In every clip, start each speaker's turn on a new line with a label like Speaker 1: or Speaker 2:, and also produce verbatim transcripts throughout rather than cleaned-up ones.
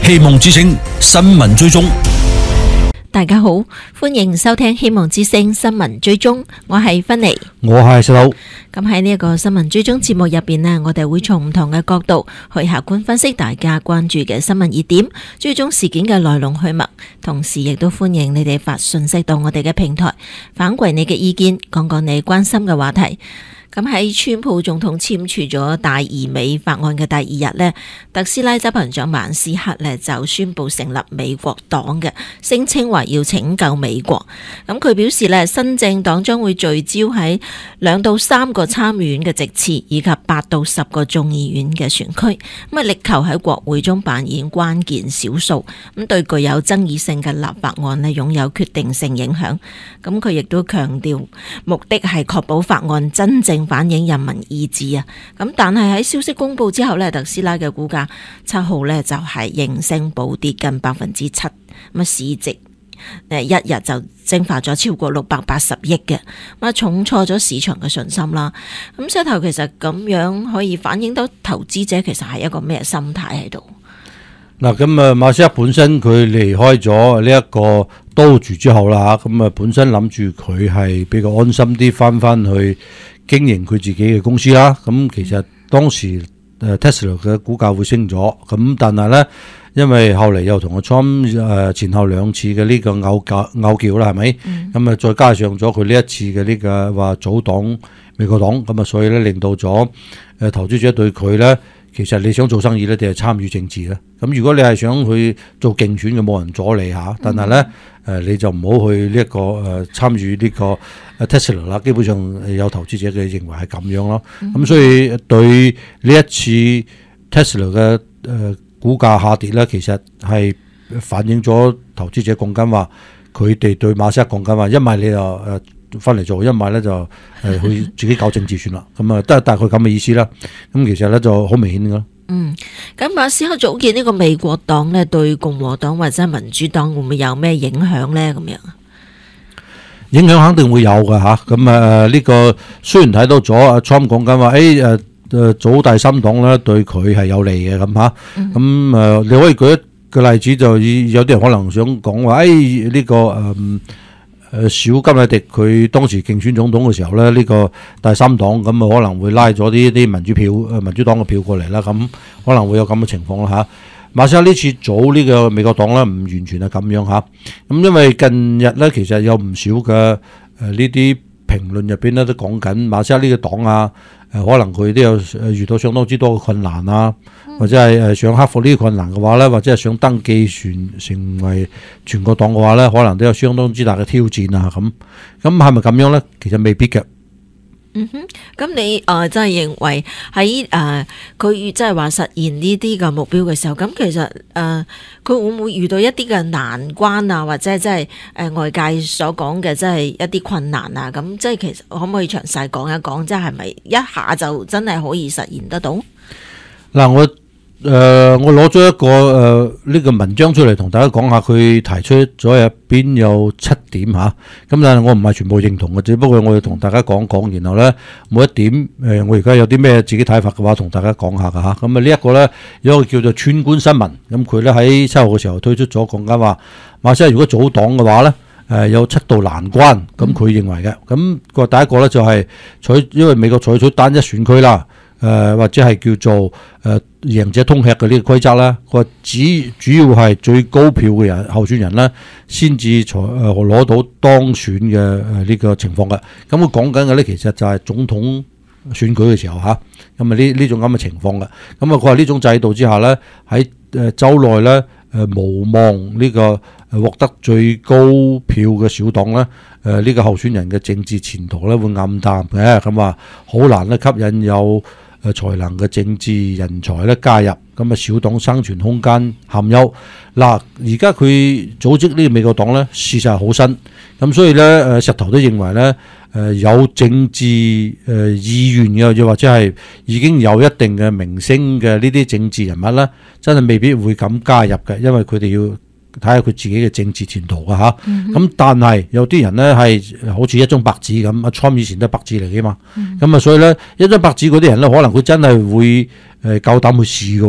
Speaker 1: 希望之聲新聞追蹤。
Speaker 2: 大家好，歡迎收聽希望之聲新聞追蹤，我係芬妮，
Speaker 3: 我係石佬。
Speaker 2: 咁喺呢一個新聞追蹤節目入邊呢，我哋會從唔同嘅角度去客觀分析大家關注嘅新聞熱點，追蹤事件嘅來龍去脈，同時亦都歡迎你哋發信息到我哋嘅平台，反饋你嘅意見，講講你關心嘅話題。咁喺川普總統簽署咗大移美法案嘅第二日呢，特斯拉執行長馬斯克呢就宣布成立美國黨嘅，聲稱話要拯救美國。咁佢表示呢，新政黨將會聚焦喺兩到三個參議院嘅席次，以及八到十個眾議院嘅選區，咁啊力求喺國會中扮演關鍵少數，咁對具有爭議性嘅立法案呢擁有決定性影響。咁佢亦都強調，目的係確保法案真正反映人民意志啊！咁但係喺消息公布之後呢，特斯拉嘅股價七號呢就係應聲暴跌近百分之七，咁啊市值誒一日就蒸發咗超過六百八十億嘅，咁啊重挫咗市場嘅信心啦。咁勢頭其實咁樣可以反映到投資者其實係一個咩心態喺度？
Speaker 3: 嗱，咁啊馬斯克本身佢離開咗呢一個都住之後啦嚇，咁啊本身諗住佢係比較安心啲翻翻去經營佢自己嘅公司啦。咁其實當時誒 Tesla 嘅股價會升咗，咁但係咧因為後嚟又同個 Trump 誒前後兩次嘅呢個拗撬拗撬啦，係咪？咁啊再加上咗佢呢一次嘅呢個話組黨美國黨，咁啊所以咧令到咗誒投資者對佢咧。其實你想做生意咧，定係參與政治咧？咁如果你係想去做競選嘅，冇人阻你嚇。但係咧，誒你就唔好去呢一個誒參與呢個 Tesla 啦。基本上有投資者嘅認為係咁樣咯。咁所以對呢一次 Tesla 嘅誒股價下跌咧，其實係反映咗投資者講緊話，佢哋對馬斯克講緊話，一係你就誒翻嚟做，一係咧就誒去自己搞政治算啦。咁啊，都係大概咁嘅意思啦。咁其實咧就好明顯噶。
Speaker 2: 嗯，咁馬斯克組建呢個美國黨咧，對共和黨或者民主黨會唔會有咩影響咧？咁樣啊？
Speaker 3: 影響肯定會有噶吓。咁啊呢個雖然睇到咗阿 Trump 講緊話，誒誒誒組第三黨咧對佢係有利嘅咁吓。咁誒你可以舉一個例子，就有啲人可能想講話，誒呢個誒。誒小甘迺迪佢當時競選總統嘅時候咧，呢個第三黨咁啊可能會拉咗啲啲民主票、誒民主黨嘅票過嚟啦，咁可能會有咁嘅情況啦嚇。馬斯克呢次組呢個美國黨咧，唔完全係咁樣嚇。咁因為近日咧，其實有唔少嘅誒呢啲評論入邊咧都講緊馬斯克呢個黨啊，誒可能佢都有誒遇到相當之多嘅困難啊。或者係誒想克服呢啲困難嘅話咧，或者係想登記成成為全國黨嘅話咧，可能都有相當之大嘅挑戰啊！咁咁係咪咁樣咧？其實未必嘅。
Speaker 2: 嗯哼，咁你誒真係認為喺誒佢即係話實現呢啲嘅目標嘅時候，咁其實誒佢、呃、會唔會遇到一啲嘅難關啊？或者即係誒外界所講嘅即係一啲困難啊？咁即係其實可唔可以詳細講一講？即係係咪一下就真係可以實現得到？
Speaker 3: 嗱，我。誒、呃，我攞咗一個誒呢、呃這個文章出嚟同大家講下，佢提出咗入邊有七點嚇，咁、啊、但係我唔係全部認同嘅，只不過我要同大家講講，然後咧每一點誒、呃，我而家有啲咩自己睇法嘅話，同大家講下㗎嚇。咁啊呢一個咧有一個叫做村官新聞，咁佢咧喺七號嘅時候推出咗講緊話，馬斯克如果組黨嘅話咧，誒、呃、有七道難關，咁佢認為嘅，咁個第一個咧就係採，因為美國採取單一選區啦。誒、呃、或者係叫做誒、呃、贏者通吃嘅呢個規則啦，佢話只主要係最高票嘅人候選人咧，先至才誒攞到當選嘅誒呢個情況嘅。咁佢講緊嘅咧，其實就係總統選舉嘅時候嚇，咁啊呢呢種咁嘅情況嘅。咁啊佢話呢種制度之下咧，喺誒州內咧誒無望呢個誒獲得最高票嘅小黨咧，誒、呃、呢、這個候選人嘅政治前途咧會暗淡嘅。咁話好難咧吸引有誒才能嘅政治人才咧加入，咁啊小黨生存空間堪憂。嗱，而家佢組織呢個美國黨咧，事實係好新，咁所以咧誒石頭都認為咧誒有政治誒意願嘅，又或者係已經有一定嘅明星嘅呢啲政治人物咧，真係未必會咁加入嘅，因為佢哋要睇下佢自己嘅政治前途嘅嚇，咁、嗯、但係有啲人咧係好似一張白紙咁，阿 Trump 以前都係白紙嚟嘅嘛，咁啊、嗯、所以咧一張白紙嗰啲人咧，可能佢真係會誒夠膽去試嘅，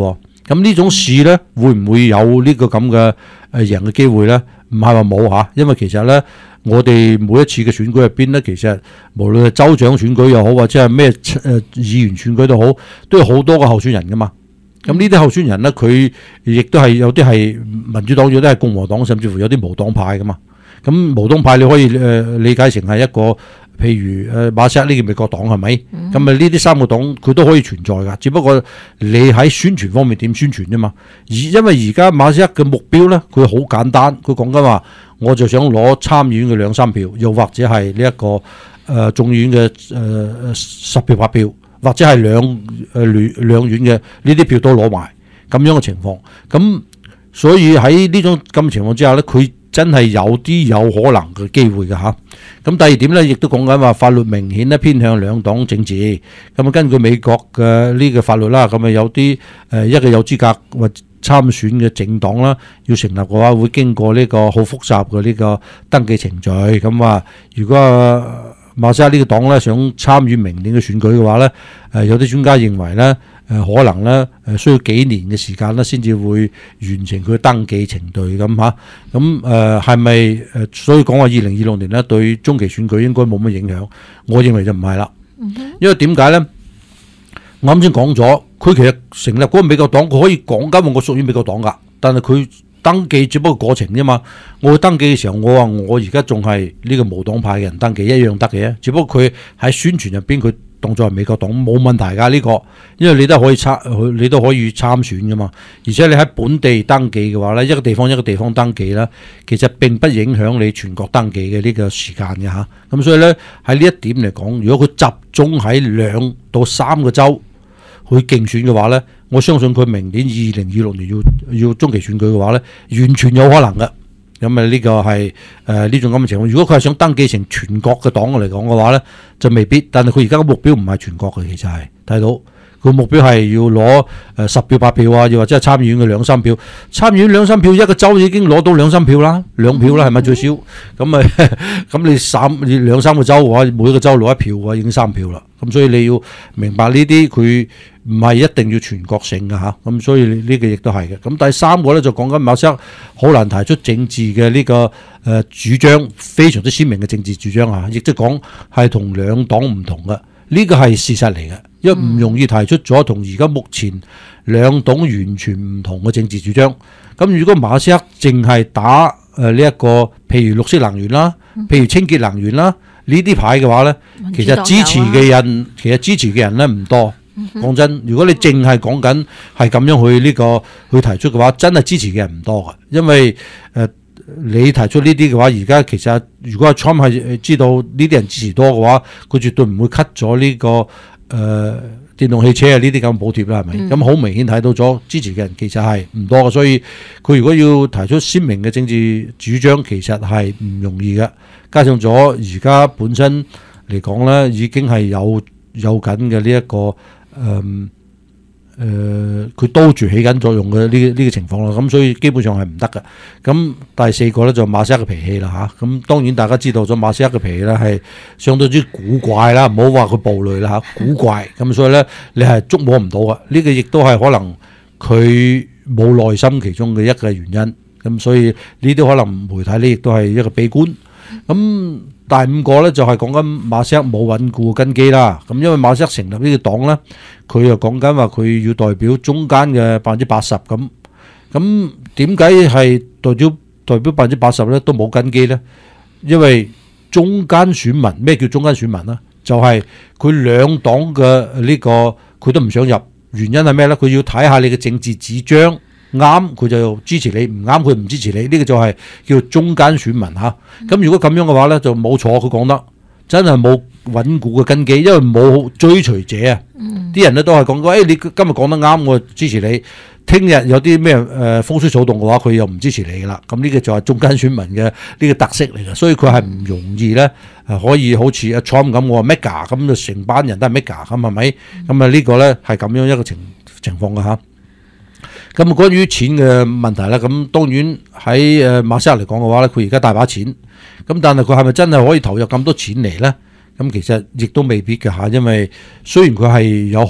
Speaker 3: 咁呢種事咧，會唔會有呢個咁嘅誒贏嘅機會咧？唔係話冇嚇，因為其實咧，我哋每一次嘅選舉入邊咧，其實無論係州長選舉又好，或者係咩誒議員選舉都好，都有好多個候選人噶嘛。咁呢啲候選人咧，佢亦都係有啲係民主黨，有啲係共和黨，甚至乎有啲無黨派噶嘛。咁無黨派你可以誒理解成係一個。譬如誒馬斯克呢個美國黨係咪？咁啊呢啲三個黨佢都可以存在㗎，只不過你喺宣傳方面點宣傳啫嘛。而因為而家馬斯克嘅目標咧，佢好簡單，佢講緊話，我就想攞參議院嘅兩三票，又或者係呢一個誒、呃、眾議院嘅誒十票八票，或者係兩誒兩兩院嘅呢啲票都攞埋咁樣嘅情況。咁所以喺呢種咁情況之下咧，佢真係有啲有可能嘅機會嘅嚇。咁第二點咧，亦都講緊話法律明顯咧偏向兩黨政治。咁啊，根據美國嘅呢個法律啦，咁啊有啲誒一個有資格或參選嘅政黨啦，要成立嘅話，會經過呢個好複雜嘅呢個登記程序。咁啊，如果馬斯克呢個黨咧想參與明年嘅選舉嘅話咧，誒有啲專家認為咧。誒可能咧誒需要幾年嘅時間咧，先至會完成佢登記程序咁嚇。咁誒係咪誒？所以講話二零二六年咧對中期選舉應該冇乜影響。我認為就唔係啦，因為點解咧？我啱先講咗，佢其實成立嗰個美國黨，佢可以講緊話我屬於美國黨㗎，但係佢登記只不過過程啫嘛。我去登記嘅時候，我話我而家仲係呢個無黨派嘅人登記一樣得嘅，只不過佢喺宣傳入邊佢。當作係美國黨冇問題㗎呢個，因為你都可以參，你都可以參選㗎嘛。而且你喺本地登記嘅話咧，一個地方一個地方登記啦，其實並不影響你全國登記嘅呢個時間嘅嚇。咁所以咧喺呢一點嚟講，如果佢集中喺兩到三個州去競選嘅話咧，我相信佢明年二零二六年要要中期選舉嘅話咧，完全有可能嘅。咁啊呢個係誒呢種咁嘅情況。如果佢係想登記成全國嘅黨嚟講嘅話咧，就未必。但係佢而家嘅目標唔係全國嘅，其實係睇到佢目標係要攞誒十票八票啊，又或者係參議院嘅兩三票。參議院兩三票，一個州已經攞到兩三票啦，兩票啦係咪最少？咁啊咁你三你兩三個州嘅話，每個州攞一票嘅話已經三票啦。咁所以你要明白呢啲佢唔係一定要全國性嘅嚇。咁所以呢個亦都係嘅。咁第三個咧就講緊馬斯克好難提出政治嘅呢個誒主張，非常之鮮明嘅政治主張嚇，亦即係講係同兩黨唔同嘅。呢個係事實嚟嘅，因為唔容易提出咗同而家目前兩黨完全唔同嘅政治主張。咁如果馬斯克淨係打誒呢一個，譬如綠色能源啦，譬如清潔能源啦呢啲牌嘅話咧，其實支持嘅人其實支持嘅人咧唔多。講真，如果你淨係講緊係咁樣去呢個去提出嘅話，真係支持嘅人唔多嘅，因為誒。呃你提出呢啲嘅話，而家其實如果阿 Trump 係知道呢啲人支持多嘅話，佢絕對唔會 cut 咗呢個誒、呃、電動汽車啊呢啲咁補貼啦，係咪？咁好、嗯、明顯睇到咗支持嘅人其實係唔多嘅，所以佢如果要提出鮮明嘅政治主張，其實係唔容易嘅。加上咗而家本身嚟講咧，已經係有有緊嘅呢一個誒。呃誒佢、呃、兜住起緊作用嘅呢呢個情況啦，咁所以基本上係唔得嘅。咁第四個咧就馬斯克嘅脾氣啦嚇，咁當然大家知道咗馬斯克嘅脾氣咧係相當之古怪啦，唔好話佢暴戾啦嚇，古怪。咁所以咧你係捉摸唔到嘅，呢、這個亦都係可能佢冇耐心其中嘅一個原因。咁所以呢啲可能媒體咧亦都係一個悲觀。咁第五個咧就係講緊馬斯克冇穩固根基啦。咁因為馬斯克成立呢個黨咧，佢又講緊話佢要代表中間嘅百分之八十咁。咁點解係代表代表百分之八十咧都冇根基咧？因為中間選民，咩叫中間選民咧？就係佢兩黨嘅呢個佢都唔想入，原因係咩咧？佢要睇下你嘅政治主張。啱佢就支持你，唔啱佢唔支持你，呢、這個就係叫中間選民嚇。咁、嗯、如果咁樣嘅話咧，就冇錯，佢講得真係冇穩固嘅根基，因為冇追隨者啊。啲、嗯、人咧都係講過，誒、哎、你今日講得啱，我支持你。聽日有啲咩誒風吹草動嘅話，佢又唔支持你噶啦。咁呢個就係中間選民嘅呢個特色嚟嘅，所以佢係唔容易咧，可以好似阿 Trump 咁，我話 mega 咁就成班人都係 mega 咁係咪？咁啊呢個咧係咁樣一個情情況嘅嚇。咁啊，關於錢嘅問題咧，咁當然喺誒馬斯克嚟講嘅話咧，佢而家大把錢，咁但係佢係咪真係可以投入咁多錢嚟咧？咁其實亦都未必嘅嚇，因為雖然佢係有好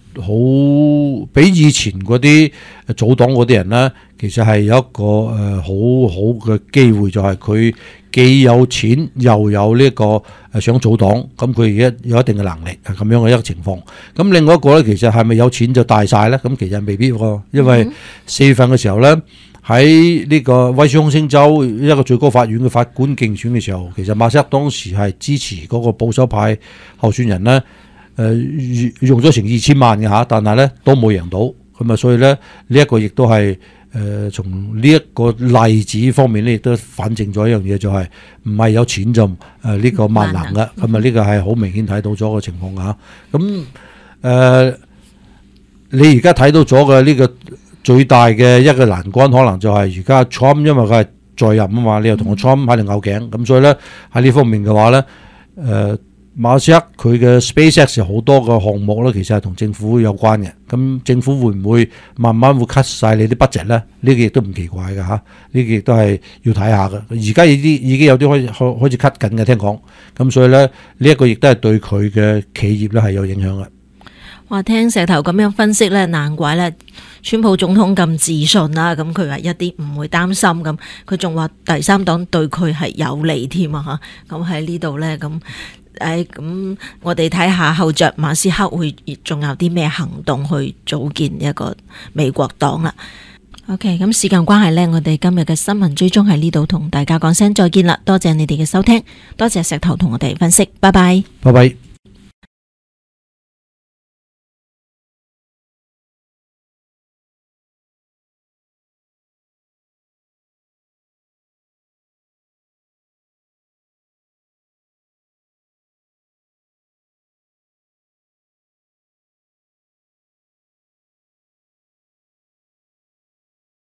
Speaker 3: 好比以前嗰啲組黨嗰啲人咧，其實係有一個誒好好嘅機會，就係佢既有錢又有呢個誒想組黨，咁佢而家有一定嘅能力係咁樣嘅一個情況。咁另外一個咧，其實係咪有錢就大晒咧？咁其實未必喎，因為四月份嘅時候咧，喺呢個威斯康星州一個最高法院嘅法官競選嘅時候，其實馬塞克當時係支持嗰個保守派候選人咧。誒用咗成二千萬嘅嚇，但係咧都冇贏到，咁啊，所以咧呢一個亦都係誒從呢一個例子方面咧，亦都反證咗一樣嘢，就係唔係有錢就誒呢個萬能嘅，咁啊呢個係好明顯睇到咗個情況嚇。咁誒你而家睇到咗嘅呢個最大嘅一個難關，可能就係而家 Trump， 因為佢係在任啊嘛，你又同個 Trump 喺度拗頸，咁所以咧喺呢方面嘅話咧，誒。馬斯克佢嘅 SpaceX 好多個項目咧，其實係同政府有關嘅。咁政府會唔會慢慢會 cut 晒你啲 budget 咧？呢個亦都唔奇怪嘅嚇，呢個亦都係要睇下嘅。而家已經已經有啲開開開始 cut 緊嘅，聽講。咁所以咧，呢一個亦都係對佢嘅企業咧係有影響嘅。
Speaker 2: 話聽石頭咁樣分析咧，難怪咧，川普總統咁自信啦。咁佢話一啲唔會擔心咁，佢仲話第三黨對佢係有利添啊嚇。咁喺呢度咧咁。誒咁，我哋睇下後着馬斯克會仲有啲咩行動去組建一個美國黨啦。OK，咁時間關係呢，我哋今日嘅新聞追蹤喺呢度同大家講聲再見啦。多謝你哋嘅收聽，多謝石頭同我哋分析，拜拜，
Speaker 3: 拜拜。